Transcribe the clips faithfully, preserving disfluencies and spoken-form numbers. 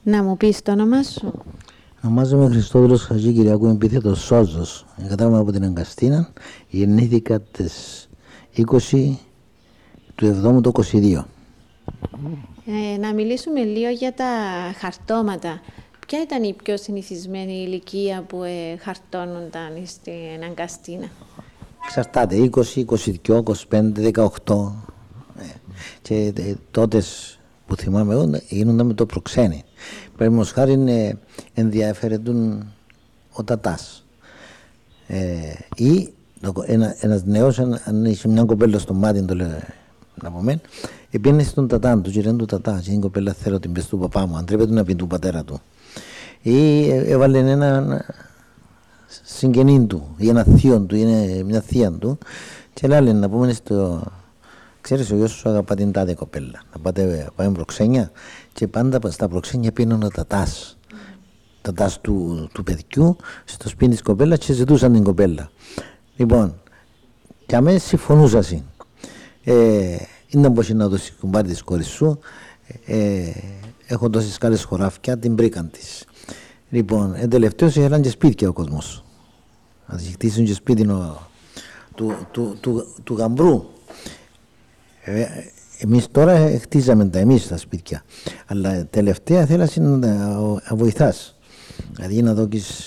Να μου πεις το όνομα σου. Ονομάζομαι Χριστόδουλος Χατζη Κυριακού, επίθετος Σόζος. Κατάγομαι από την Αγκαστίνα. Γεννήθηκα τις είκοσι του εβδόμου του είκοσι δύο. Ε, να μιλήσουμε λίγο για τα χαρτώματα. Ποια ήταν η πιο συνηθισμένη ηλικία που ε, χαρτώνονταν στην Αγκαστίνα? Εξαρτάται, είκοσι, είκοσι δύο, είκοσι πέντε, δεκαοκτώ. Ε, και ε, τότε που θυμάμαι εγώ γίνονταν με το προξένη. Παραδείγματος χάρη ε, ενδιαφέρον ο τατάς. Ε, ή ένα, ένας νέος, αν, αν είχε μια κοπέλα στο μάτι, το λέω να πω μεν, επήγαινε στον τατά του, γυρένει του τατά, και η κοπέλα θέλω την πες του παπά μου, αν τρέπεται να πει του πατέρα του. Ή έβαλε ένα συγγενή του, ή ένα θείο του, ή μια θεία του, και λέει να πούμε στο... Ξέρεις, ο γιος σου αγαπά την τάδε κοπέλα. Να πάτε, πάμε προξένια, και πάντα στα προξένια πίνουν ο τατάς. Mm. Τατάς του, του παιδιού, στο σπίτι της κοπέλας, και ζητούσαν την κοπέλα. Λοιπόν, και αμέσως συμφωνούσασαι. Ε, ήταν πως να δώσει κουμπάρι της κόρης σου, ε, έχω τόσες καλές χωράφια, την βρήκαν της. Λοιπόν, εν τελευταίως είχαν και σπίτια ο κόσμος. Να τις χτίσουν και σπίτι ο, του, του, του, του γαμπρού. Ε, εμείς τώρα χτίζαμε τα εμείς τα σπίτια, αλλά τελευταία θέλασε να, να βοηθάς. Δηλαδή να δώκεις,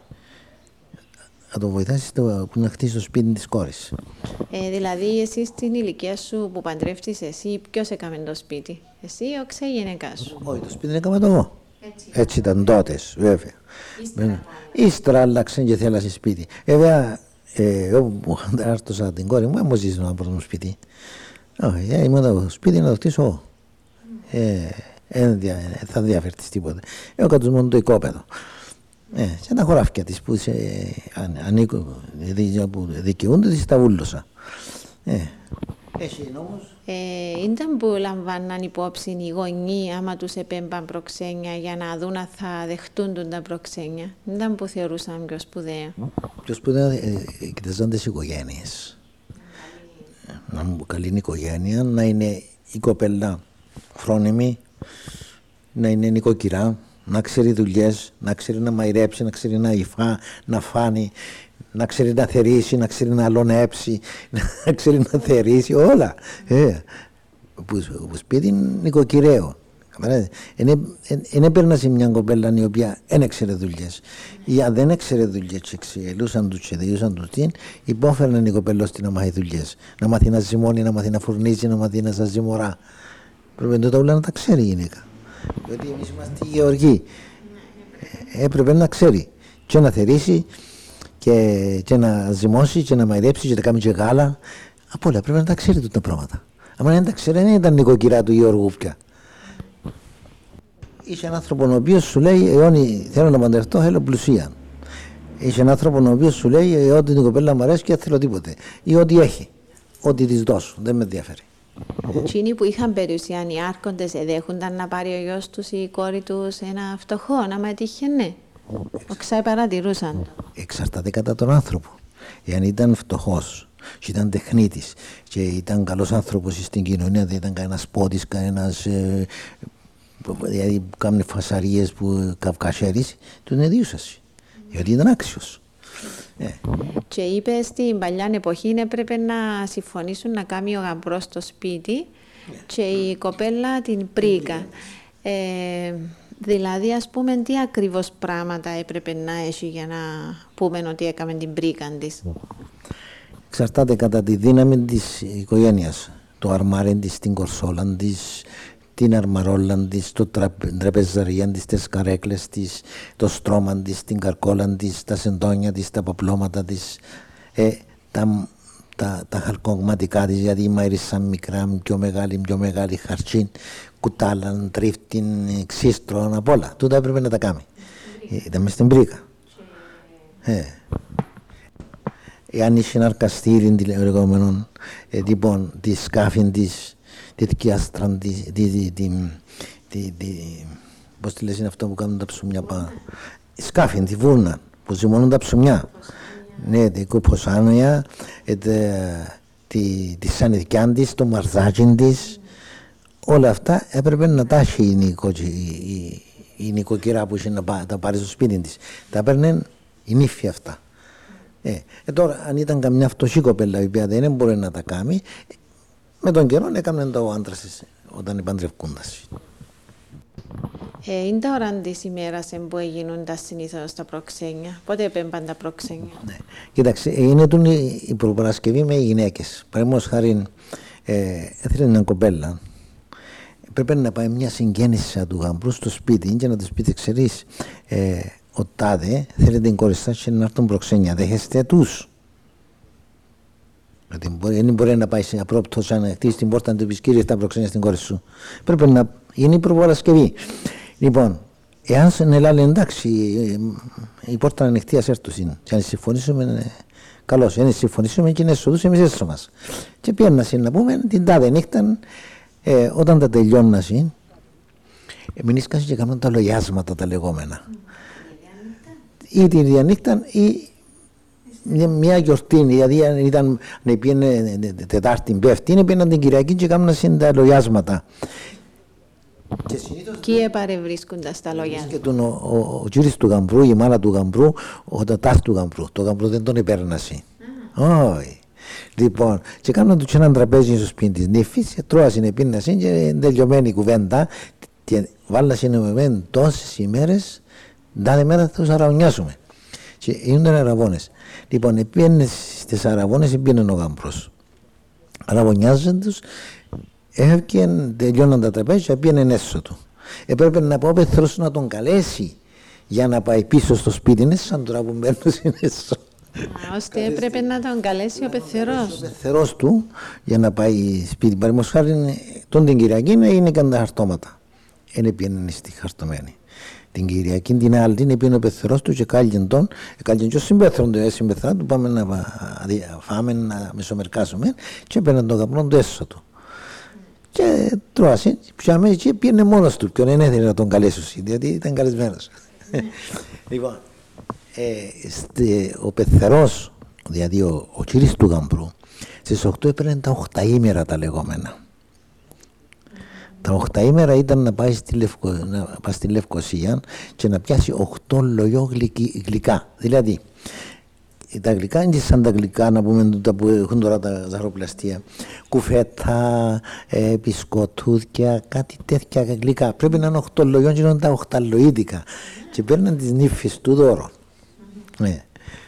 να το βοηθάσεις το, να χτίσεις το σπίτι της κόρης. Ε, δηλαδή εσύ στην ηλικία σου που παντρεύτης εσύ, ποιος έκαμε το σπίτι? Εσύ ή ο ξεγενεκά σου? Όχι, το σπίτι έκαμε το εγώ. Έτσι, Έτσι ήταν τότε, βέβαια. Ύστερα, Ύστερα άλλαξε και θέλασε σπίτι. Βέβαια, ε, εγώ που άρτωσα την κόρη μου, μου ζήσει να βρω σπίτι. Όχι, ε, ήμουν το σπίτι να το χτίσω εγώ. Ε, ε, θα διαφέρεις τίποτα. Εγώ κάτω μόνο το οικόπεδο. Ε, και τα χωράφια της που, σε, αν, ανήκουν, που δικαιούνται, τις τα βούλωσα. Ε, εσύ όμως. Ε, ήταν που λαμβάναν υπόψη οι γονείς άμα τους επέμπαν προξένια για να δουν αν θα δεχτούν τα προξένια. Ήταν που θεωρούσαν πιο σπουδαίο. Πιο σπουδαίο ε, κοιτάζαν τις οικογένειες. Να μου καλή οικογένεια, να είναι η κοπέλα φρόνιμη, να είναι νοικοκυρά, να ξέρει δουλειές, να ξέρει να μαϊρέψει, να ξέρει να υφά, να φάνει, να ξέρει να θερήσει, να ξέρει να αλωνέψει, να ξέρει να θερήσει, όλα. Ε, που, που σπίτι νοικοκυρέο. Δεν έπαιρνα σε μια κοπέλα η οποία δεν έξερε δουλειές. Ή αν δεν έξερε δουλειές και εξελούσαν τους και διούσαν τους την, υπόφερναν η κοπέλα ώστε να μάθει δουλειές. Να μάθει να ζυμώνει, να μάθει να φουρνίζει, να μάθει να σας ζυμωρά. Πρέπει τότε όλα να τα ξέρει η γυναίκα. Διότι εμείς είμαστε οι γεωργοί. Έπρεπε να ξέρει και να θερήσει και, και να ζυμώσει και να μαϊρέψει και να κάνει και γάλα. Από όλα πρέπει να τα ξέρει τούτα τα πράγματα. Αν δεν τα ξέρει, δεν ήταν νοικοκυρά του Γιώργου πια. Είσαι έναν άνθρωπο ο οποίος σου λέει «Εόνι θέλω να παντρευτώ, θέλω πλουσία». Είσαι έναν άνθρωπο ο οποίος σου λέει «Ε, ό,τι την κοπέλα μου αρέσει και δεν θέλω τίποτε». Ή ό,τι έχει, ό,τι της δώσω, δεν με ενδιαφέρει. Εκείνοι που είχαν περιουσία, οι άρχοντες, εδέχονταν να πάρει ο γιος τους ή η κόρη τους ένα φτωχό, άμα τύχαινε. Οξά παρατηρούσαν. Εξαρτάται κατά τον άνθρωπο. Εάν ήταν φτωχός και ήταν τεχνίτης και ήταν καλός άνθρωπος στην κοινωνία, δεν ήταν κανένας πότης, κανένας... Ε, δηλαδή που κάνουν φασαρίες που καυκασέρεις, τον εδίουσας, γιατί ήταν άξιος. Ε. Και είπε στην παλιά εποχή έπρεπε να συμφωνήσουν να κάνει ο γαμπρός στο σπίτι και η κοπέλα την πρίκα. Ε, δηλαδή ας πούμε τι ακριβώς πράγματα έπρεπε να έχει για να πούμε ότι έκαμε την πρίκα της? Εξαρτάται κατά τη δύναμη της οικογένειας. Το αρμάρι της, την κορσόλα της, την αρμαρόλα της, το τραπεζαρία της, τις καρέκλες της, το στρώμα της, την καρκόλα της, τα σεντόνια της, τα παπλώματα της, ε, τα, τα, τα χαρκογματικά της, γιατί μαΐρισαν μικρά, πιο μεγάλη, πιο μεγάλη χαρτσίν, κουτάλαν, τρίφτην, ξύστρον, απ' όλα. Τούτα έπρεπε να τα κάνει. Ε, ήταν μες στην πρίκα. Ε. Εάν είχε ένα αρκαστήρι, λεγόμενο, ε, λοιπόν, τη σκάφη της, τη θκιάστρα, τη, τη, τη, πώς τη λες είναι αυτό που κάνουν τα ψωμιά πάνω. Η σκάφη, τη βούρνα, που ζυμώνουν τα ψωμιά. Ναι, τη κουποσάνια, τη σανιδικιά της, το μαρζάκι της, όλα αυτά έπρεπε να τα έχει η, η, η η νοικοκυρά που είχε να πά, τα πάρει στο σπίτι της. Τα παίρνε η νύφη αυτά. Ε, ε, τώρα, αν ήταν καμιά φτωχή κοπέλα η οποία δεν μπορεί να τα κάνει, με τον καιρό έκαμε το άντρα της όταν παντρευκούντας. Ε, είναι τα ώρα της ημέρας που έγιναν τα συνήθως τα προξένια. Πότε έπαιμπαν τα προξένια? Ναι. Κοίταξε, είναι η, η προπαρασκευή με οι γυναίκες. Παραδείγματος χάρη, ε, έθελε μια κοπέλα. Πρέπει να πάει μια συγγέννηση του γαμπρού στο σπίτι και να του πείτε, ξέρεις, ε, ο τάδε θέλει την κόρη σας και να έρθουν προξένια. Δέχεστε τους? Γιατί δεν μπορεί να πάει σε απρόπτω σαν να χτίσει την πόρτα να του πεις, κύριε, τα προξένια στην κόρη σου. Πρέπει να γίνει η προπαρασκευή. Λοιπόν, εάν σε Ελλάδα, εντάξει, η πόρτα είναι ανοιχτή, ας έρθουν. Και αν συμφωνήσουμε, καλώς. Αν συμφωνήσουμε και είναι σωτούς, εμείς έσω μας. Και πιέννα να πούμε την τάδε νύχτα, ε, όταν τα τελειώνασαι, εμείς κάτσε και κάνουν τα λογιάσματα τα λεγόμενα. Ή την ίδια νύχτα ή μια γιορτή, δηλαδή αν ήταν να πήγαινε Τετάρτη, Πέμπτη, είναι πήγαιναν την Κυριακή και κάνουν τα λογιάσματα. Ποιοι παρευρίσκονται στα λόγια? Και ο, ο, ο κύριος του γαμπρού, η μάνα του γαμπρού, ο τατάς του γαμπρού. Το γαμπρού δεν τον επέρνασε. Όχι. Λοιπόν, και κάνουν του έναν τραπέζι στο σπίτι της νύφης, και τρώασαν επίνασαν και τελειωμένη η κουβέντα. Και βάλασαν με τόσες ημέρες, τάδε μέρα θα τους αραβωνιάσουμε. Και γίνονταν αραβώνες. Λοιπόν, επίενε στις αραβώνες, επίενε ο γαμπρός. Αραβωνιάζαν τους. Έφυγε, τελειώναν τα τραπέζια, πήγαινε έσω του. Έπρεπε να πω πεθρός να τον καλέσει για να πάει πίσω στο σπίτι. Είναι σαν τώρα που μπαίνουν έσω. Ώστε έπρεπε να τον καλέσει ο πεθερός. Ο πεθερός του για να πάει σπίτι. Παραδείγματος χάρη, τον την Κυριακή είναι και τα χαρτώματα. Είναι πήγαινε στη χαρτωμένη. Την Κυριακή την άλλη είναι πήγαινε ο πεθερός του και κάλγεν τον. Κάλγεν και ο συμπέθρον του, συμπεθρά του, πάμε να φάμε, να μεσομερκάσουμε και έπαιρναν τον καπνό του έσω του. Και τρώασε, πιάμε και πήγαινε μόνος του και δεν έθελε να τον καλέσει, διότι ήταν καλεσμένος. Λοιπόν, ε, στε, ο πεθερός, δηλαδή ο, ο κύριος του γαμπρού, στις οκτώ έπαιρνε τα οχταήμερα τα λεγόμενα. Τα οχταήμερα ήταν να πάει στη, Λευκο, να πάει στη Λευκοσία και να πιάσει οχτώ λογιό γλυκά. Δηλαδή, τα γλυκά είναι σαν τα γλυκά, να πούμε, τα που έχουν τώρα τα ζαχαροπλαστεία. Κουφέτα, ε, μπισκοτούδια, κάτι τέτοια γλυκά. Πρέπει να είναι οχτώ λογιών και είναι τα οχταλοίδικα. Και παίρναν τις νύφες του δώρο. Ναι.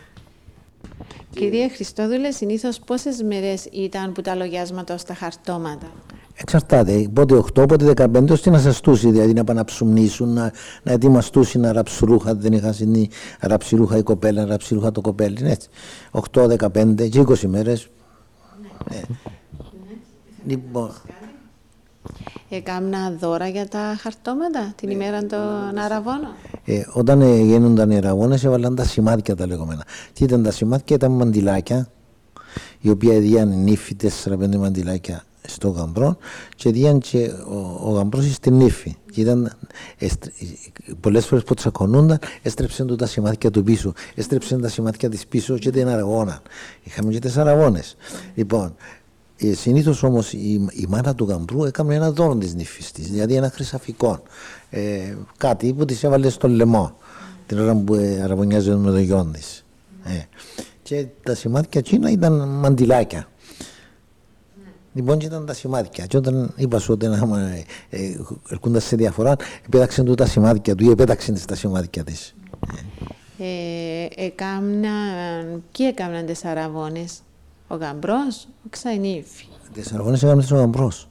Κυρία Χριστόδουλε, συνήθως πόσες μέρες ήταν που τα λογιάσματα ως τα χαρτώματα? Εξαρτάται, πότε οκτώ, πότε δεκαπέντε, ώστε να σας τούσει, δηλαδή να επαναψουμνήσουν, να, να ετοιμαστούσουν να ράψει ρούχα, δεν είχα συνή, να ράψει ρούχα η κοπέλα, να ράψει ρούχα το κοπέλι, είναι έτσι. οκτώ, δεκαπέντε και είκοσι μέρες. Ναι. Ναι. Λοιπόν. Έκανα δώρα για τα χαρτώματα την ημέρα των αραβώνων. Ε, όταν ε, γίνονταν οι αραβώνες, έβαλαν τα σημάδια τα λεγόμενα. Τι ήταν τα σημάδια? Ήταν μαντιλάκια, η οποία έδιαν οι νύφοι τέσσερα πέντε μαντιλάκια στο γαμπρό και διάν και ο, ο γαμπρός στην νύφη. Και ήταν, εστρε, πολλές φορές που τσακωνούνταν, έστρεψαν του τα σημάδια του πίσω, έστρεψαν τα σημάδια της πίσω και την αραγώνα. Είχαμε και τις αραγώνες. Λοιπόν, ε, συνήθως όμως η, η μάνα του γαμπρού έκαμε ένα δώρο της νύφης της, δηλαδή ένα χρυσαφικό, ε, κάτι που της έβαλε στο λαιμό την ώρα που ε, αραβωνιάζε με το γιον της. Ε. Και τα σημάδια εκείνα ήταν μαντιλάκια. Λοιπόν, και ήταν τα σημάδια. Και όταν είπα σου ότι ε, ε, ερχόντας σε διαφορά, επέταξαν του τα σημάδια του ή επέταξαν τα σημάδια της. Ε, έκαναν, ποιοι έκαναν τις αραβώνες? Ο γαμπρός, ο ξαϊνύφη? Τις αραβώνες έκαναν ο γαμπρός.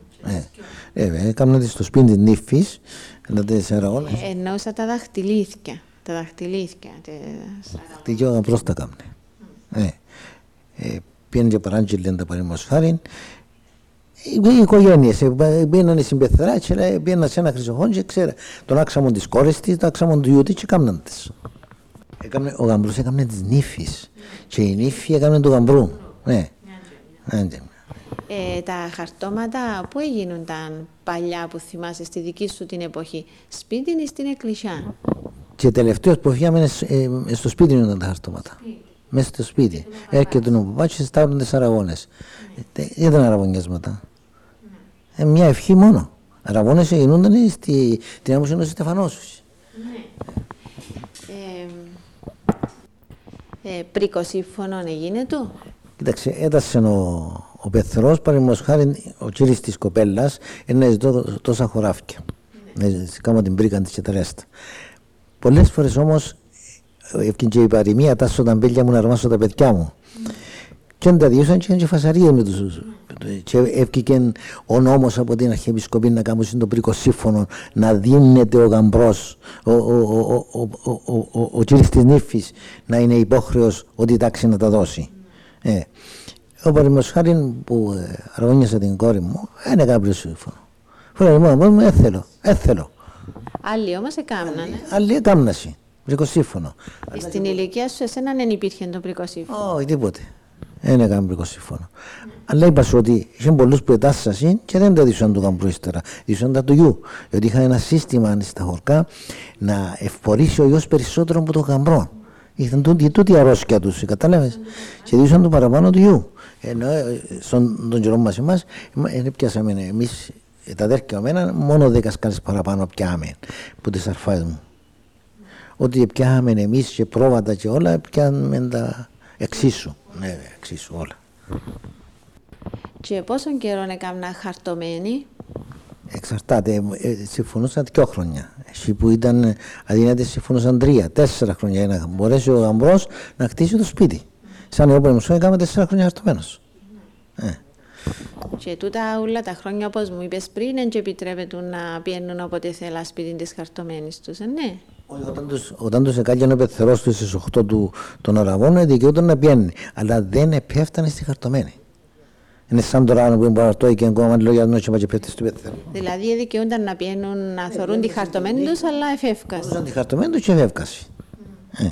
Έκαναν τις στο σπίτι της νύφης, τις αραβώνες. Εννοούσα τα δαχτυλίθια. Τα δαχτυλίθια. Τι ο γαμπρός τα έκανε. Πήγαινε και παράγγελαν τα παραδείγματος χάριν. Οι οικογένειες πήγαιναν οι συμπεθεράς και πήγαιναν σε ένα χρυσοχόν και ξέρε τον άξαμον της κόρης της, τον άξαμον του γιού της και κάμναν τις. Ο γαμπρός έκαμε τις νύφης και η νύφη έκαμε του γαμπρού. Ναι. Ε, τα χαρτώματα που έγινονταν παλιά που θυμάσαι στη δική σου την εποχή, σπίτι ή στην εκκλησιά? Και τελευταίος που φύγαμε ε, στο σπίτι ήταν τα χαρτώματα. Μέσα στο σπίτι. Έρχεται ο παπάς και στάρουν τις αραγώνες. Δεν ήταν αραγωνιάσματα. Ε, μια ευχή μόνο. Αραβώνες γινούνταν στη Ένωση του Στεφανόσου. Ναι. Ε, ε, πρικοσύμφωνο έγινε του. Κοίταξε, έτασε ο, ο Πεθρός, παραδείγματος χάρη ο κύριος της κοπέλας, να ζητώ τόσα χωράφια. Ναι. Να κάνω την πρίκα της και τα ρέστα. Πολλές φορές όμως, έφυγε και η παροιμία, τάσω τα αμπέλια μου να αρμάσω τα παιδιά μου. Mm. Και δεν τα διούσαν και και φασαρίες με τους. Mm. Και έφυγε ο νόμος από την Αρχιεπισκοπή να κάνουν το πρικοσύμφωνο, να δίνεται ο γαμπρός, ο, ο, ο, ο, ο, ο, ο, ο κύριος της νύφης να είναι υπόχρεος ότι η τάξη να τα δώσει. Mm. Ε, ο παραδείγματος χάρη που ε, αραγώνιασα την κόρη μου, δεν έκανα πρικοσύμφωνο. Φέρε μόνο μου, έθελω, έθελω. Άλλοι όμως έκαναν. Άλλοι έκαναν. Πρικοσύμφωνο. Στην ηλικία σου, εσένα δεν υπήρχε το πρικοσύμφωνο. Όχι, τίποτε. Δεν έκανα πρικοσύμφωνο. Αλλά είπα σου ότι είχαν πολλούς που ετάσσασαν και δεν τα δίσαν του γαμπρού ύστερα. Δίσαν τα του γιου. Γιατί είχαν ένα σύστημα στα χωρκά να ευπορήσει ο γιος περισσότερο από τον γαμπρό. Ήταν τούτη, τούτη η αρρώσκια τους, κατάλαβες. Και δίσαν το παραπάνω του γιου. Ενώ στον τον καιρό μας εμάς, δεν πιάσαμε εμείς τα αδέρφια μένα, μόνο δέκα σκάλες παραπάνω πιάμε από τις αρφάες μου. Ότι πιάμε εμείς και πρόβατα και όλα, πιάμε τα εξίσου. Ναι, εξίσου όλα. Και πόσον καιρό έκανα χαρτωμένοι? Εξαρτάται, ε, συμφωνούσαν δύο χρόνια. Εσύ που ήταν αδυνατοί συμφωνούσαν τρία, τέσσερα χρόνια για να μπορέσει ο γαμπρός να χτίσει το σπίτι. Σαν εγώ που ήμουν, έκαμε τέσσερα χρόνια χαρτωμένος. Ε. Και τούτα όλα τα χρόνια, όπως μου είπες πριν, δεν επιτρέπεται να πιένουν όποτε θέλουν σπίτι της χαρτωμένης τους, ε, ναι. Όταν τους, όταν τους εκάγιανε ο Πεθερός του στις οκτώ του, των Αραβών, δικαιούταν να πιένει, αλλά δεν επέφτανε στη χαρτωμένη. Είναι σαν τώρα που είναι παραρτώει και ακόμα λόγια νόηση και πέφτει στο Πεθερό. Δηλαδή δικαιούνταν να πιένουν, να θωρούν τη χαρτωμένη τους, αλλά εφεύκαση. Θωρούν τη χαρτωμένη τους και εφεύκαση. Ε.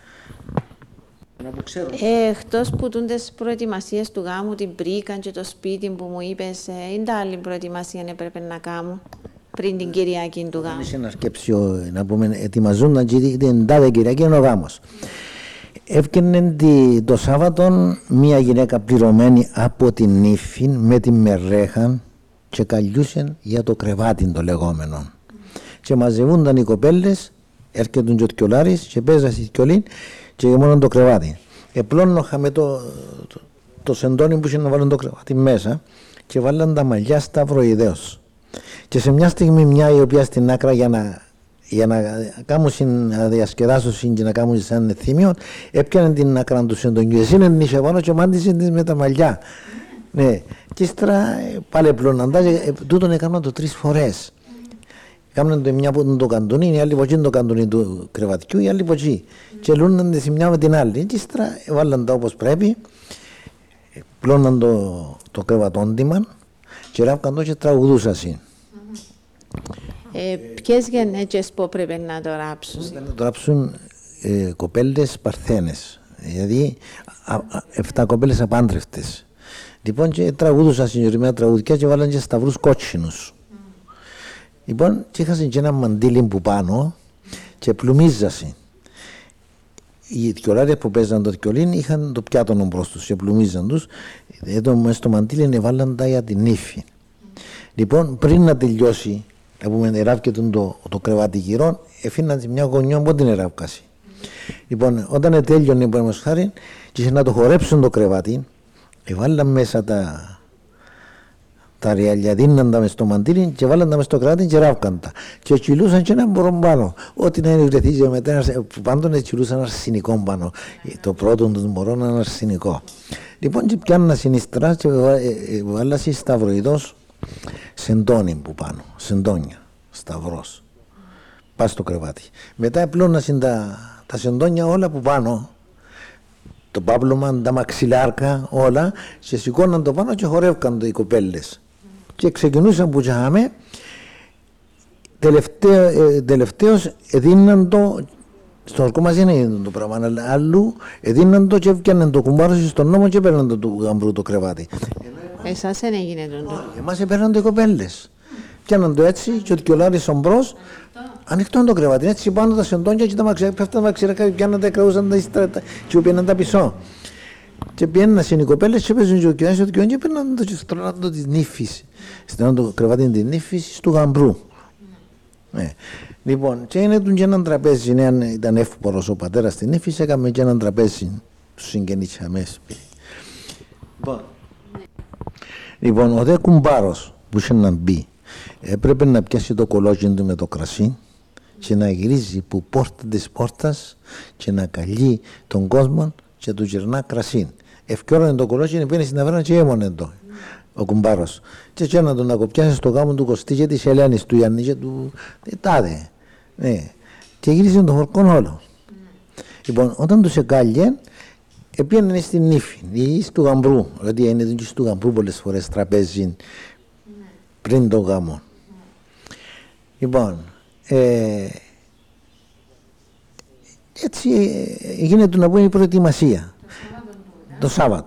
Ε, εκτός που τούντες προετοιμασίες του γάμου, την πρίκα και το σπίτι που μου είπες, ε, είναι τα άλλη προετοιμασία έπρεπε να κάνω πριν την Κυριακή του γάμου. Είχε ένα σκέψιο να πούμε, ετοιμαζούνταν και την τάδε Κυριακή είναι ο γάμος. Έφτιανε το Σάββατο μια γυναίκα πληρωμένη από την νύφη με τη μερέχα και καλιούσαν για το κρεβάτι το λεγόμενο. Και μαζευούνταν οι κοπέλες, έρχεται ο Κιολάρης και παίζασε η Κιολίν και μόνο το κρεβάτι. Επλώνοχα το, το, το σεντόνι που είχε να βάλουν το κρεβάτι μέσα και βάλαν τα μαλλιά σταυροειδέως. Και σε μια στιγμή μια η οποία στην άκρα για να, για να, κάνουν, να διασκεδάσουν και να κάνουν σαν θύμιο, έπιανε την άκρα του σεντονιού. Εσύ είναι νύχε πάνω και μάντησε της με τα μαλλιά. Ναι. Και ύστερα πάλι επλώναν. Τούτον έκαναν το τρεις φορές. Κάμναν το μια από το καντούνι, η άλλη ποτσί το καντούνι του κρεβατιού, η άλλη ποτσί. Και λούναν τη μια με την άλλη. Και ύστερα βάλαν τα όπως πρέπει, πλώναν το, το κρεβατόντιμα και ράβκαν το και τραγουδούσαν. Ε, ποιες γενέτσες που πρέπει να το ράψουν? Να το ράψουν ε, κοπέλες παρθένες, δηλαδή α, α, εφτά κοπέλες απάντρευτες. Λοιπόν και τραγουδούσαν συγκεκριμένα τραγουδιά και βάλαν και σταυρούς κότσινους. Λοιπόν, και είχαν και ένα μαντίλι που πάνω και πλουμίζασαν. Οι θκιολάρια που παίζαν το θκιολίν είχαν το πιάτο μπρος τους και πλουμίζαν τους. Εδώ μέσα στο μαντίλι έβαλαν τα για την νύφη. Λοιπόν, πριν να τελειώσει, να πούμε, εράβκεται το, το κρεβάτι γύρω, έφυναν μια γωνιό που την εράβκαση. Λοιπόν, όταν τέλειωνε, παραδείγματος χάρη, και είχε να το χορέψουν το κρεβάτι, έβαλαν μέσα τα. Τα ριάλια δίναν τα μες στο μαντίλι και βάλαν τα μες στο κρεβάτι και ράβκαν τα. Και κυλούσαν και έναν μπορόν πάνω. Ό,τι να είναι βρεθεί και μετά, πάντων κυλούσαν αρσενικό πάνω. Το πρώτο του μπορώ να είναι αρσενικό. Λοιπόν, και πιάννα συνιστρά και βάλασαι σταυροειδός σεντόνι που πάνω. Σεντόνια, σταυρός. Πας στο κρεβάτι. Μετά επλώνασαν τα, τα σεντόνια όλα που πάνω. Το πάπλωμα, τα μαξιλάρκα, όλα, και σηκώναν το πάνω και χορεύκαν το οι κοπέλες. Και ξεκινούσαν που είχαμε, τελευταίο, ε, τελευταίος εδίναν το, στο χορκό μας δεν είναι το πράγμα, αλλά αλλού εδίναν το και έφτιαναν το κουμπάρο στον νόμο και έπαιρναν το του γαμπρού το κρεβάτι. Εσάς δεν έγινε το. Εμάς έπαιρναν το οι κοπέλες. Πιάναν το έτσι και ο Κιολάρης ομπρός, ανοιχτό το κρεβάτι, έτσι πάνω τα σεντόνια και τα μαξιλάρκα, πέφταν τα μαξιλάρκα, πιάναν τα, κραούσαν τα ύστερα και πιάναν τα πισώ. Και πιέναν οι κοπέλες και παίζουν και ο κοινός και ο και παίρναν το στρώνατο της νύφης. Στρώναν το κρεβάτι της νύφης του γαμπρού. Ναι. Λοιπόν, και είναι και έναν τραπέζι, αν ήταν εύπορος ο πατέρας της νύφης, έκαμε και έναν τραπέζι στους συγγενείς αμέσως. Λοιπόν, λοιπόν, ο δε κουμπάρος που είχε να μπει, έπρεπε να πιάσει το κολόγιν του με το κρασί και να γυρίζει που πόρτα της πόρτας και να καλεί τον κόσμο και του γυρνά κρασί. Ευκαιρώνε το κολόγιν, πήγαινε στην ταβέρνα και έμονε το. Ο κουμπάρος. Και έτσι να τον ακοπιάσει στο γάμο του Κωστή και της Ελένης, του Ιαννή και του τάδε. Ναι. Και γύρισε τον χορκόν όλο. Mm. Λοιπόν, όταν τους εκάλιε, πήγαινε στην νύφη ή στο γαμπρού. Δηλαδή είναι και στο γαμπρού πολλές φορές τραπέζι mm. πριν τον γάμο. Mm. Λοιπόν, ε, έτσι ε, γίνεται να πούμε η προετοιμασία. Το Σάββατο. Το Σάββατο.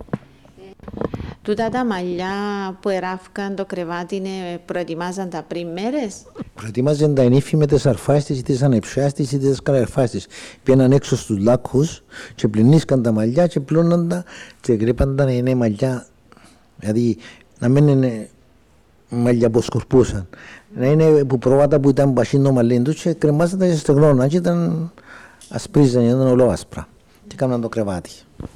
Τούτα τα μαλλιά που εράφκαν το κρεβάτι είναι, προετοιμάζαν τα πριν μέρες. Προετοιμάζαν τα νύφη με τις αρφάσεις της, τις ανεψιάς της ή τις καλαρφάσεις της. Πήγαιναν έξω στους λάκκους και πλυνίσκαν τα μαλλιά και πλώναν τα και κρύπαν τα να είναι μαλλιά. Δηλαδή να μην είναι μαλλιά που σκορπούσαν. Να είναι που πρόβατα που ήταν πασίνο μαλλί τους και κρεμάζαν τα και στεγνώνα και ήταν ασπρίζαν, ήταν ολόασπρα. Και κάναν το κρεβάτι.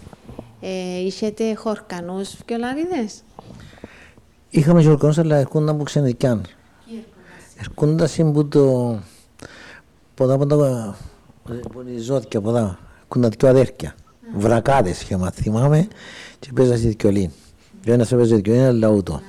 Ε, είχετε χορκανούς φκιολάριδες? Είχαμε και χορκανούς, αλλά έρχονταν από ξενικιάν. Έρχονταν από το... ποδά, ποδά, πολύ ζώτια, ποδά. Έρχονταν δυο αδέρκια. Βρακάδες είχαμε, θυμάμαι, και παίζαν στη δικαιολή. Και ένας έπαιζε δικαιολή, ένα λαούτο.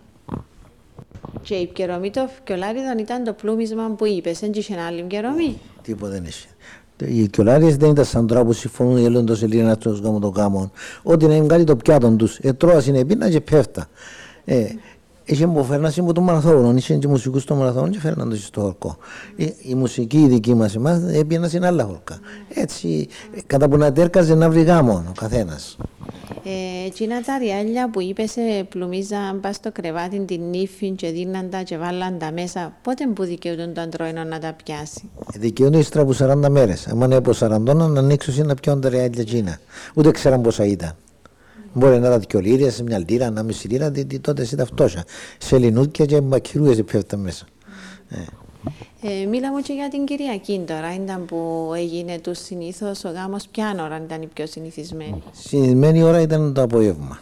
Και η πκερωμή των φκιολάριδων ήταν το πλούμισμα που είπες, δεν είχε άλλη πκερωμή? Τίποτα δεν είχε. Οι κιολάριες δεν ήταν σαν τώρα που συμφωνούν οι Έλλοντες Ελλήνας στους γάμων των γάμων. Ό,τι να είναι κάτι το πιάτον τους. Ε, τρώα συνεπίνα και πέφτα. Ε, είχε που φέρναν από τον μαραθώνο. Είχε και μουσικούς στον μαραθώνο και φέρναν τους στο χορκό. Η, η μουσική η δική μας εμάς έπιαναν σε άλλα χορκά. Έτσι, κατά που να τέρκαζε να βρει γάμον ο καθένας. Ε, εκείνα τα ριάλια που είπες πλουμίζαν πας στο κρεβάτι την νύφη και δίναν τα και βάλαν τα μέσα, πότε που δικαιούνται το αντρόινο να τα πιάσει? Δικαιούνται ύστερα από σαράντα μέρες. Αν είναι από σαράντα να ανοίξουν να πιάνουν τα ριάλια εκείνα. Ούτε ξέραν πόσα ήταν. Mm. Μπορεί να ήταν δυο λίρια, σε μια λίρα, ένα μισή λίρα, τότε ήταν φτώχεια. Σε λινούκια και μπακυρούες πέφτουν μέσα. Mm. Ε. Ε, μίλαμε και για την Κυριακή τώρα, ήταν που έγινε του συνήθως ο γάμος, ποια ώρα ήταν η πιο συνηθισμένη? Συνηθισμένη ώρα ήταν το απόγευμα.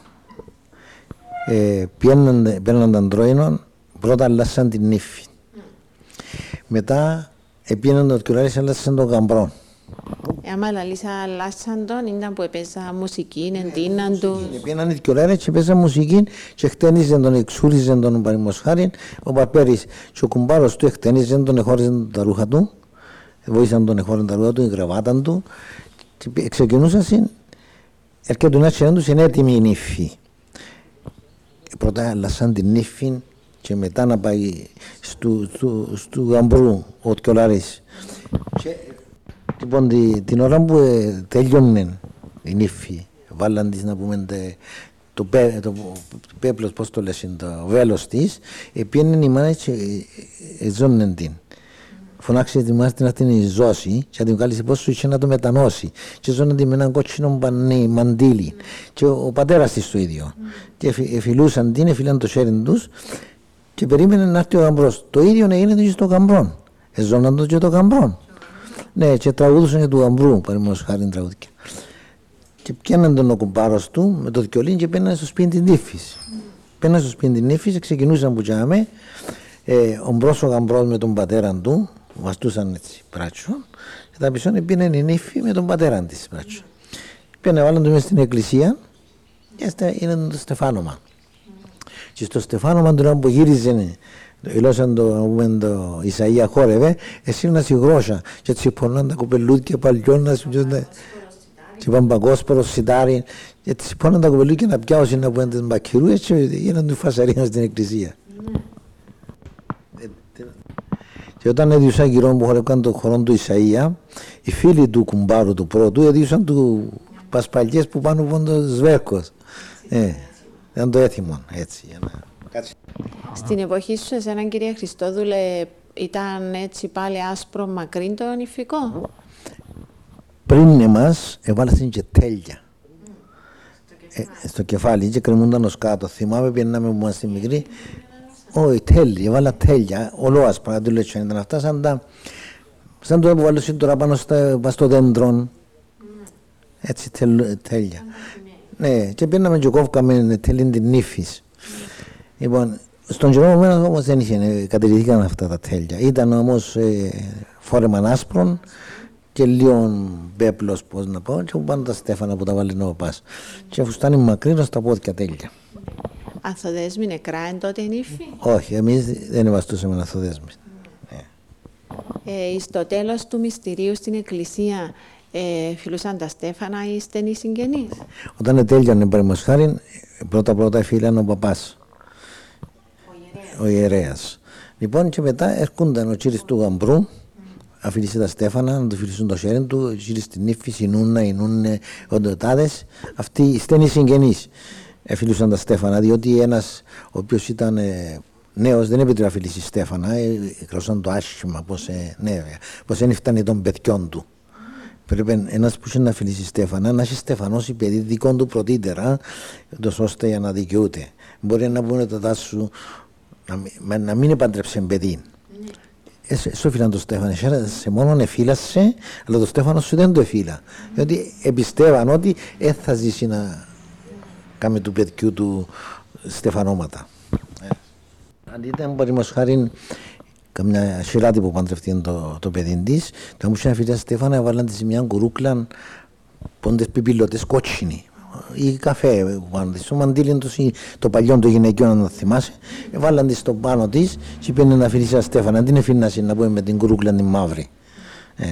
Ε, Παίρναν τα αντρόινο, πρώτα αλλάσαν την νύφη. Mm. Μετά πήγαιναν το κιουράρις, αλλάσαν τον γαμπρό. Ε, άμα λαλίσα αλλάσαν τον, ήταν που έπαιζα μουσική, εντύναν τους. Πήγαιναν οι κιουράρις και έπαιζαν μουσική και χτένιζαν τον, εξούριζαν τον παρημοσχάριν, ο παπέρης και ο κουμπάρος του χτένιζαν τον, εχώριζαν τα ρούχα του, βοήθησαν τον, εχώριζαν τα ρούχα του, η γραβάτα του και ξεκινούσαν, έρχεται να τσινάν τους, είναι έτοιμη η νύφη. Πρώτα αλλάσαν την νύφη και μετά να πάει στου, στου, στου γαμπρού ο κιουράρις. Λοιπόν, τη, την ώρα που ε, τέλειωνε η νύφη, βάλαν της να πούμε τε, το, πέ, το, το πέπλος, πώς το λες, το βέλος της, ε, πήγαινε η μάνα και ε, ε, ζώνε την. Φωνάξε τη μάνα να την ζώσει και να την βγάλει πώς σου είχε να το μετανώσει. Και ζώνε την με έναν κότσινο πανί, μαντίλι. Mm. Και ο, ο πατέρας της το ίδιο. Mm. Και εφιλούσαν την, εφιλάν το χέρι τους και περίμενε να έρθει ο γαμπρός. Το ίδιο έγινε και στο γαμπρόν. Εζώναν το και το γαμπρόν. Ναι, και τραγουδούσαν και του γαμπρού, παραδείγματος χάρη τραγουδιά. Και πιάναν τον ο κουμπάρος του με το δικαιολίνι και πέναν στο σπίτι της νύφης. Mm. Πέναν στο σπίτι της νύφης και ξεκινούσαν που τζάμε. Ε, ο μπρος ο γαμπρός με τον πατέρα του, βαστούσαν έτσι πράτσο. Και τα πισώνε πήγαινε η νύφη με τον πατέρα της πράτσο. Mm. Πήγαινε βάλαν το μέσα στην εκκλησία και είναι το στεφάνωμα. Mm. Και στο στεφάνωμα του που γύριζε, Ήλωσαν το, το Ισαΐα χόρευε, εσύ να σιγρόσα και έτσι πονάν τα κοπελούδια παλιώνα και παμπαγκόσπορο σιτάρι και έτσι πονάν τα κοπελούδια να πιάσουν από έναν μπακυρού έτσι γίναν του φασαρίνα στην εκκλησία. Και όταν έδιουσαν γυρών που χορεύκαν το χορό του Ισαΐα, οι φίλοι του κουμπάρου του πρώτου έδιουσαν του πασπαλιές που πάνω από τον σβέρκος. Ήταν το έθιμο έτσι για να κάτσει. Στην εποχή σου, εσένα κυρία Χριστόδουλε, ήταν έτσι πάλι άσπρο μακρύ το νηφικό? Πριν εμάς έβαλαν και τέλεια. Mm. ε, στο κεφάλι και κρεμούνταν ως κάτω. Θυμάμαι πιέναμε που είμαστε μικροί. Όχι, τέλει, έβαλα τέλεια. Ο Λόας πραγματικά ήταν αυτά σαν τα... σαν το που βάλω τώρα πάνω στα, στο δέντρο. Έτσι τελ, τέλεια. Ναι, και πήγαμε και κόβκαμε τέλει την νύφης. Λοιπόν, στον καιρό μου όμως δεν είχε, κατηρηθήκαν αυτά τα τέλεια. Ήταν όμως ε, φόρεμαν άσπρον και λίγο πέπλος, πώς να πω, και πάνω τα στέφανα που τα βάλει ο παπάς. Και φουστάνει μακρύνο στα πόδια τέλεια. Αθοδέσμη νεκρά εν τότε η νύφη? Όχι, εμείς δεν βαστούσαμε αθοδέσμη. Ναι. Ε, στο τέλος του μυστηρίου στην εκκλησία ε, φιλούσαν τα στέφανα οι στενοί συγγενείς? Όταν τέλειωνε παραδείγματος χάριν, πρώτα-πρώτα φίλαν ο παπάς, ο ιερέας. Λοιπόν, και μετά έρχονταν ο κύριος του γαμπρού, αφιλήσει τα στέφανα, να του φιλήσουν το χέρι του, ο κύριος την νύφη, η νούνα, οι νούνε, ο ντοτάδες, αυτοί οι στενοί συγγενείς εφιλούσαν τα στέφανα, διότι ένας ο οποίος ήταν ε, νέος δεν έπρεπε να φιλήσει στέφανα, ε, κρόσαν το άσχημα, πως, ε, ναι, πως δεν φτάνει των παιδιών του. Πρέπει ένας που είχε να φιλήσει στέφανα να έχει στεφανώσει παιδί δικό του πρωτήτερα, ώστε για να δικαιούται. Μπορεί να πούνε τα τάσου σου να, να μην επαντρέψει παιδί. Σου έφυλαν το στέφανο, σε μόνον εφύλασε, αλλά το στέφανο σου δεν το εφύλα. Διότι εμπιστεύαν ότι δεν θα ζήσει να κάνει του παιδιού του στεφανώματα. Ε. Αν ήταν παραδείγματος χάριν καμιά σειράτη που παντρευτεί το, το παιδί της, τα μου είχε αφιλιά στέφανα, έβαλαν τη μια κουρούκλα πόντες πιπιλωτές κότσινοι ή καφέ πάνω της, το μαντήλιν τους, το παλιό το γυναικείο να το θυμάσαι, έβαλαν τη στο πάνω της και πήγαινε να αφιλήσει τα στέφανα, την εφήνασε να πούμε με την κουρούκλα την μαύρη. Ε.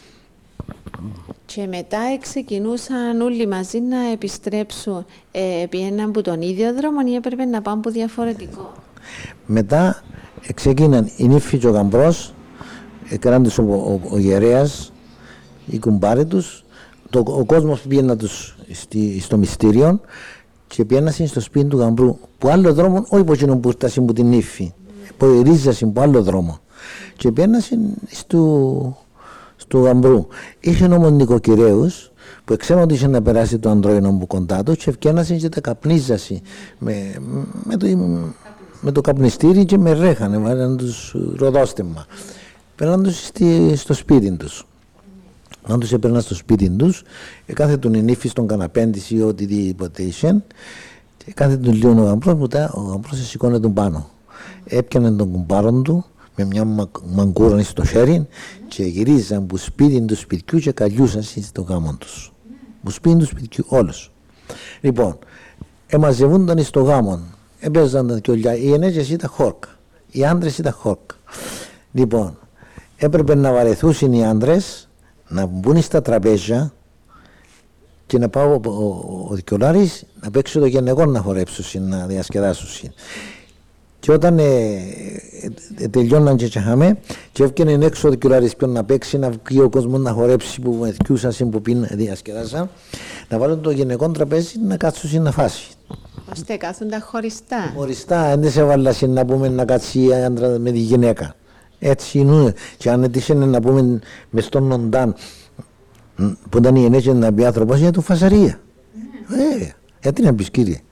Και μετά ξεκινούσαν όλοι μαζί να επιστρέψουν, ε, πήγαιναν από τον ίδιο δρόμο ή έπρεπε να πάνε από διαφορετικό? Μετά ξεκίναν η νύφη και ο γαμπρός, έκαναν τους ο, ο, ο γερέας, οι κουμπάροι τους, το, ο κόσμος πήγαινε τους στη, στο μυστήριο και πήγαιναν στο σπίτι του γαμπρού, που άλλο δρόμο, όχι από εκείνον που ήρθασαν από την νύφη, που ρίζασαν από άλλο δρόμο και πήγαιναν στο, στο γαμπρού. Είχε όμως νοικοκυρέους που ξέρουν ότι είχε να περάσει το αντρόινο που κοντά του και ευκένασαν και τα καπνίζασαν με, με το... με το καπνιστήρι και με ρέχανε, βάλαν τους ροδόστεμα. Πέραν τους στη, στο σπίτι τους. Αν τους έπαιρναν στο σπίτι τους, κάθε τον η νύφη στον καναπέντης ή οτιδήποτε είχε, και κάθε τον λίγο ο γαμπρός, μετά ο γαμπρός σηκώνε τον πάνω. Έπιανε τον κουμπάρον του με μια μαγκούρα στο χέρι και γυρίζαν που σπίτι του σπιτιού και καλιούσαν στο γάμο τους. Που σπίτι του σπιτιού όλους. Λοιπόν, εμαζευούνταν στο γάμο. Έπαιζαν τα κιόλια, οι ενέργειες ήταν χόρκα, οι άντρες ήταν χόρκα. Λοιπόν, έπρεπε να βαρεθούσουν οι άντρες, να μπουν στα τραπέζια και να πάω ο, ο, ο δικαιολάρης να παίξει το γυναικό να χορέψουν, να διασκεδάσουν. Και όταν ε, ε, τελειώναν και τσαχαμε και έφυγαινε έξω ο δικαιολάρης ποιον να παίξει, να βγει ο κόσμος να χορέψει που μεθιούσαν, που πίν, διασκεδάσαν, να βάλουν το γυναικό τραπέζι να κάτσουν να φάσει. Ώστε κάθονταν χωριστά. Χωριστά, δεν σε έβαλα να πούμε να κάτσει άντρα με τη γυναίκα. Έτσι είναι. Και αν έτυχε να πούμε μες στον Νοντάν που ήταν η ενέργεια να μπει άνθρωπος για του φασαρία. Βέβαια. Mm. Γιατί να πεις κύριε.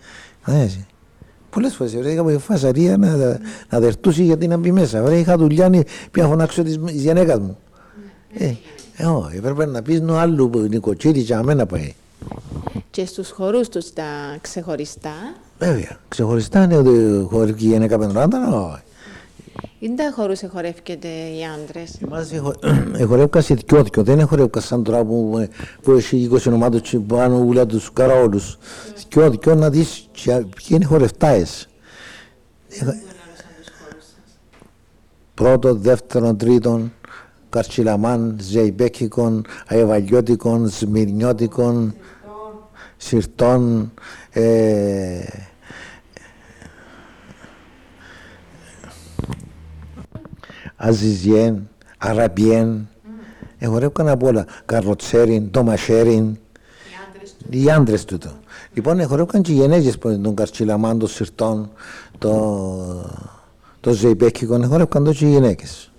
Πολλές φορές είχαμε φασαρία να, να δερτούσει γιατί να μπει μέσα. Ωραία, είχα δουλειά πια φωνάξω της γυναίκας μου. Mm. Ε, ε, όχι, έπρεπε να πεις νο άλλου νοικοτσίρι και αμένα πάει. Και στους χορούς τους τα ξεχωριστά. Βέβαια, ξεχωριστά είναι ότι χορεύει η γυναίκα με τον άντρα, όχι. Είναι τα χορούς εχορεύκεται οι άντρες. Εμάς εχορεύκα σε δυο-δυο, δεν εχορεύκα σαν τώρα που, που έχει είκοσι ονομάτων και πάνω ούλα τους καραόλους. Δυο-δυο να δεις ποιοι είναι χορευτάες. Πρώτο, δεύτερο, τρίτον, Καρτσιλαμάν, Ζεϊμπέκικον, Αεβαλιώτικον, Σμυρνιώτικον, Συρτών, ε, Αζιζιέν, Αραμπιέν, εχορεύκαν από όλα, Καροτσέριν, Τομασέριν, οι άντρες τούτο. Λοιπόν, εχορεύκαν και οι γενέγες τον Καρτσιλαμάν, τον Συρτών, το, το Ζεϊμπέκικον, εχορεύκαν το και οι γυναίκες.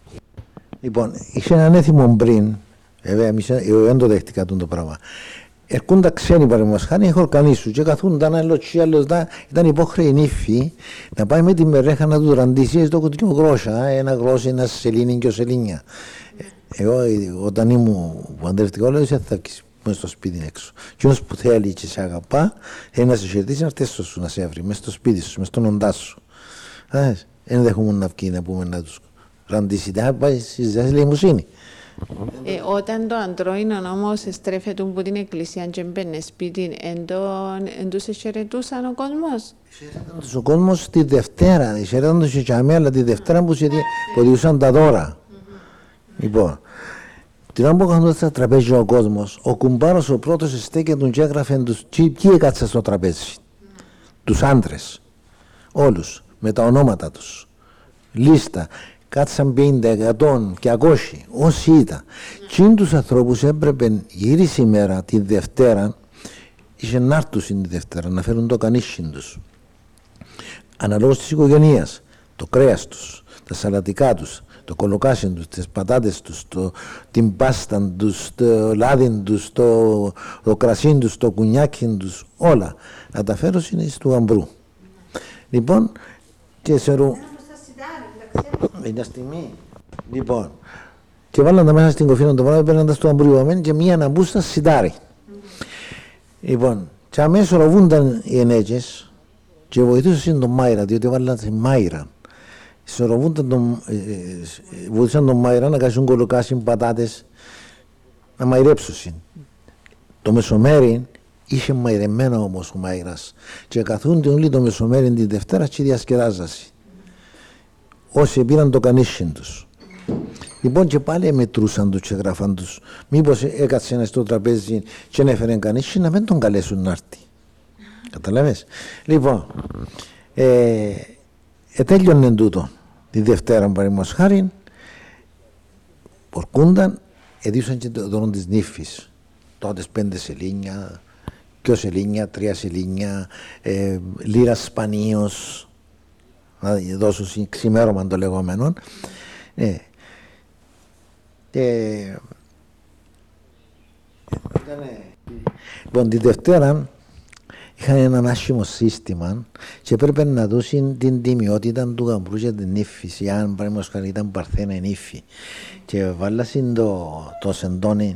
Λοιπόν, είχε έναν έθιμο πριν, βέβαια, εγώ δεν το δέχτηκα το πράγμα. ερχόνταν ξένοι παραδείγματος χάρη, χορκανίσου και καθούνταν άλλο τσι, άλλο δά, ήταν υπόχρεη νύφη να πάει με τη μερέχα να του ραντίσει το κουτιό γρόσσα, ένα γρόσσα, ένα σελήνι και ο σελήνια. Εγώ όταν ήμουν παντρευτικό λέω θα βγεις μέσα στο σπίτι έξω. Και όμως που θέλει και σε αγαπά, θέλει να σε χαιρετήσει να έρθει σου να σε βρει, μέσα στο σπίτι σου, μέσα στον οντά σου. Δεν δέχομαι να βγει να πούμε να τους ραντίσει, θα πάει στη λιμουσίνη. Ε, όταν το αντρόινο όμως στρέφεται από την εκκλησία και μπαίνει σπίτι, εν τους χαιρετούσαν ο κόσμος. Χαιρετούσαν τους ο κόσμος τη Δευτέρα, χαιρετούσαν τους και αμέ, αλλά τη Δευτέρα που διούσαν τα δώρα. Λοιπόν, την ώρα που έκαναν στα τραπέζια ο κόσμος, ο κουμπάρος ο πρώτος στέκεται και έγραφε τους ποιοι έκατσαν στο τραπέζι. Τους άντρες, όλους, με τα ονόματα τους, λίστα. Κάτσαν πενήντα, εκατό και ακόσι, όσοι ήταν. Και τους ανθρώπους έπρεπε γύρισε η μέρα, τη Δευτέρα, είχε να έρθουν τη Δευτέρα, να φέρουν το κανίσιν τους. Αναλόγως της οικογένειας, το κρέας τους, τα σαλατικά τους, το κολοκάσιν τους, τις πατάτες τους, το, την πάστα τους, το λάδι τους, το, το κρασί τους, το κουνιάκι τους, όλα. Να τα φέρουν στο γαμπρού. Λοιπόν, και σε ρου... Μια στιγμή. Λοιπόν, και βάλαν τα μέσα στην κοφίνα το βράδυ, παίρναν τα στο αμπρουαμένο και μία να μπουν στα σιτάρι. Mm-hmm. Λοιπόν, και αμέσως ροβούνταν οι ενέκες και βοηθούσαν τον Μάιρα, διότι βάλαν τη Μάιρα. Σωροβούνταν τον, ε, βοηθούσαν τον Μάιρα να κάνουν κολοκάσιν, πατάτες, να μαϊρέψουν. Το μεσομέρι είχε μαϊρεμένα όμως ο Μάιρας και καθούνται όλοι το μεσομέρι τη Δευτέρα και διασκεδάζασαν. Όσοι πήραν το κανίσιν τους. Λοιπόν και πάλι μετρούσαν τους και γράφαν τους. Μήπως έκατσε ένα στο τραπέζι και έφερε κανίσιν να μην τον καλέσουν να έρθει. Καταλαβες. Λοιπόν, ε, ε, τέλειωνε τούτο. Τη Δευτέρα παραδείγματος χάριν, ορκούνταν, εδίωσαν και το δώρο της νύφης. Τότε πέντε σελήνια, δυο σελήνια, τρία σελήνια, ε, λίρα σπανίως, να δώσουν ξημέρωμα το λεγόμενο. Ε, ε, λοιπόν, τη Δευτέρα είχαν έναν άσχημο σύστημα και έπρεπε να δώσουν την τιμιότητα του γαμπρού για την νύφη. Αν παραδείγματος χάρη ήταν παρθένα η νύφη και βάλασαν το, το σεντόνι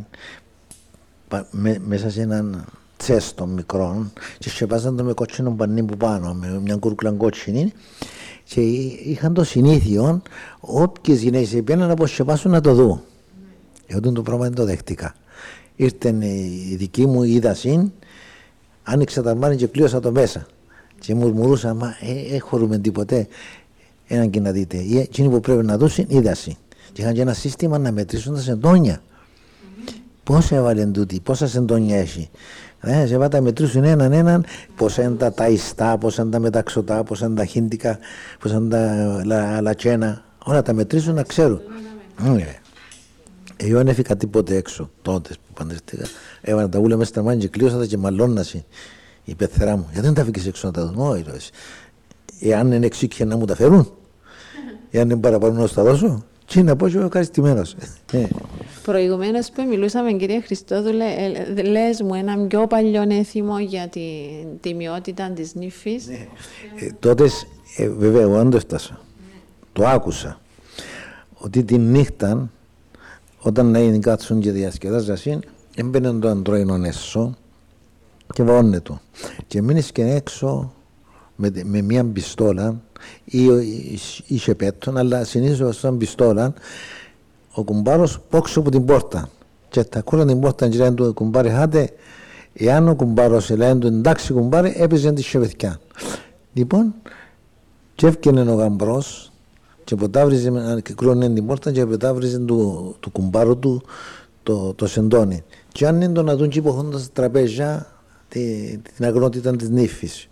με, μέσα σε έναν τσέστο μικρό και σκεπάζαν το με κότσινο πανί που πάνω, με μια κούρκλα κότσινη. Και είχαν το συνήθειο όποιες γυναίκες πήγαιναν να αποσκεπάσουν να το δουν. Εγώ το πράγμα δεν το δέχτηκα. Ήρθε η δική μου είδαση, άνοιξα τα αρμάρια και κλείωσα το μέσα. Και μουρμουρούσα, μα ε, ε, χωρούμε τίποτε. Έναν και να δείτε. Εκείνοι που πρέπει να δώσουν είδαση. Και είχαν και ένα σύστημα να μετρήσουν τα σεντόνια. Mm-hmm. Πώς έβαλαν τούτοι, πόσα σεντόνια έχει. Ε, σε βάτα μετρήσουν έναν έναν, πόσα είναι τα ταϊστά, πόσα είναι τα μεταξωτά, πόσα είναι τα χίντικα, πόσα είναι τα λα, λατσένα. Όλα τα μετρήσουν να ξέρουν. Mm. Εγώ δεν έφυγα τίποτε έξω τότε που παντρευτήκα. Έβαλα τα ούλα μέσα στα μάτια και κλείωσα τα και μαλώνασαι η πεθερά μου. Γιατί δεν τα φύγεις έξω να τα δουν, όχι. Εάν είναι εξήκεια να μου τα φέρουν, εάν είναι παραπάνω να τα δώσω, τι να πω και εγώ ευχαριστημένος. Προηγουμένως που μιλούσαμε, κυρία Χριστόδουλε, λες μου ένα πιο παλιό έθιμο για την τιμιότητα της νύφης. Ναι. Ε, τότε, ε, βέβαια, εγώ δεν το έφτασα. Το άκουσα. Ότι τη νύχτα, όταν να κάτσουν και διασκεδάζασαν, έμπαινε το αντρόινο έσω και βαώνε το. Και μείνεις και έξω με, με μια πιστόλα ή είχε πέτον, αλλά συνήθως σαν πιστόλα, ο κουμπάρος πόξω από την πόρτα. Και τα κούραν την πόρτα και λένε του κουμπάρι, χάτε, εάν ο κουμπάρος λένε του εντάξει κουμπάρι, έπαιζε τη σεβεθκιά. Λοιπόν, και έφυγε ο γαμπρός και ποτάβριζε, και κρούανε την πόρτα και ποτάβριζε του, του κουμπάρου του το, το σεντόνι. Και αν είναι το να δουν και υποχώντας στα τραπέζια τη, την αγνότητα της νύφης.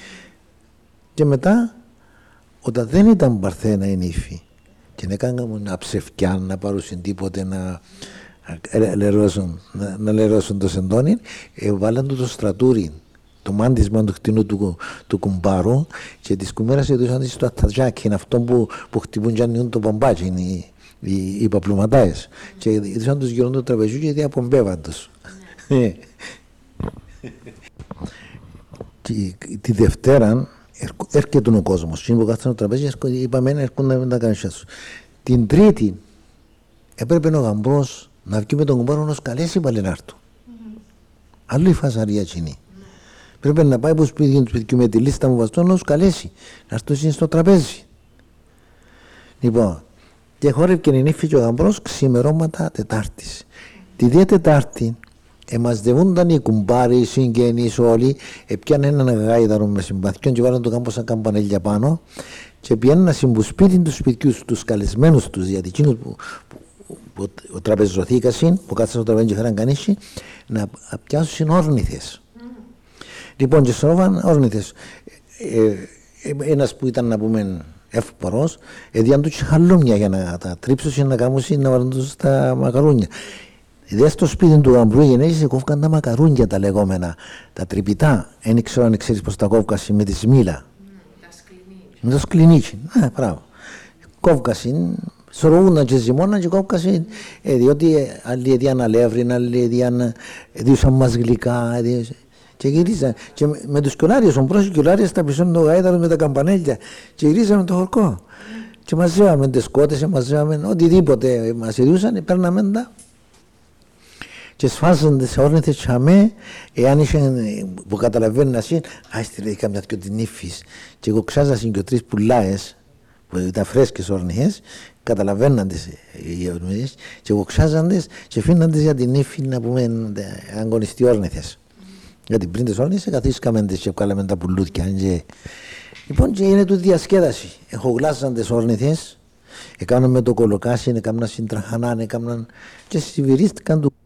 Και μετά, όταν δεν ήταν παρθένα η νύφη και δεν κάναμε να ψευκιά, να παρούσουν τίποτε, να λερώσουν, να, να λερώσουν το σεντόνι, ε, βάλαν του το στρατούρι, το μάντισμα του χτινού του, του κουμπάρου και της κουμέρας έδωσαν στο ατατζάκι, είναι αυτό που, που χτυπούν και ανοίγουν το πομπάκι, είναι οι, οι, οι παπλωματάες. Και έδωσαν τους γύρω του τραπεζιού και διαπομπέβαν τους. τη, τη Δευτέρα έρχεται ο κόσμος. Είναι που κάθεται στο τραπέζι, είπαμε έρχονται με τα κανίσια τους. Την Τρίτη έπρεπε ο γαμπρός να βγει με τον κουμπάρο να καλέσει πάλι να έρθουν. Mm-hmm. Άλλη φασαρία εκείνη. Mm-hmm. Πρέπει να πάει από σπίτι του σπιτιού με τη λίστα μου βαστών να τους καλέσει. Να έρθουν στο τραπέζι. Λοιπόν, και χόρευκε η νύφη και ο γαμπρός ξημερώματα Τετάρτης. Mm-hmm. Τη Δία Τετάρτη εμαζδευούνταν οι κουμπάροι, οι συγγενείς όλοι, έπιανε έναν γάιδαρο με συμπαθιόν και βάλαν το κάμπο σαν καμπανέλια πάνω και πιέναν από σπίτι του σπιτιού τους καλεσμένους τους, γιατί εκείνους που, που, που, που τραπεζοθήκασαν, που κάτσαν στο τραπέζι και φέραν κανίσι, να πιάσουν όρνηθες. Mm. Λοιπόν, και σώβαν όρνηθες. Ε, ε, ένας που ήταν, να πούμε, εύπορος, έδιαν του χαλούμια για να τα τρίψουν και να κάνουν να βάλουν τους στα μακαρούνια. Δε στο σπίτι του γαμπρού οι γενέσεις κόβκαν τα μακαρούνια τα λεγόμενα, τα τρυπητά. Δεν ξέρω αν ξέρεις πως τα κόβκασαι με τη σμήλα. Με το σκλινίτσι. Ναι, μπράβο. Κόβκασαι, σωρούνταν και ζυμώναν και κόβκασαι, ε, διότι άλλοι έδιαν αλεύριν, άλλοι έδιαν, έδιουσαν μας γλυκά, έδιαν, και γυρίζαν. Και με, με τους κιολάριες, ο πρόσι κιολάριες τα πισώνουν το γάιδαρο με τα καμπανέλια και γυρίζαμε το χορκό. Και μαζεύαμε τις κότες, μαζεύαμε οτιδήποτε μας έδιουσαν, παίρναμε τα. Και σφάζονται σε όρνηθες τσαμέ, εάν είχαν που καταλαβαίνουν ασύν, άιστη λέει καμιά δυο την ύφης. Και εγώ ξάζασαν και τρεις πουλάες, που ήταν φρέσκες όρνηθες, καταλαβαίναν τις οι όρνηθες, και εγώ ξάζαντες και φύναν τις για την ύφη να πούμε αγωνιστεί όρνηθες. Γιατί πριν τις όρνηθες καθίσκαμε τις και βγάλαμε τα πουλούθια. Και... Λοιπόν, και είναι του διασκέδαση. Εχογλάσαν τις όρνηθες, έκαναν με το κολοκάσι, έκαναν συντραχανάν, έκαναν και συμβηρίστηκαν του.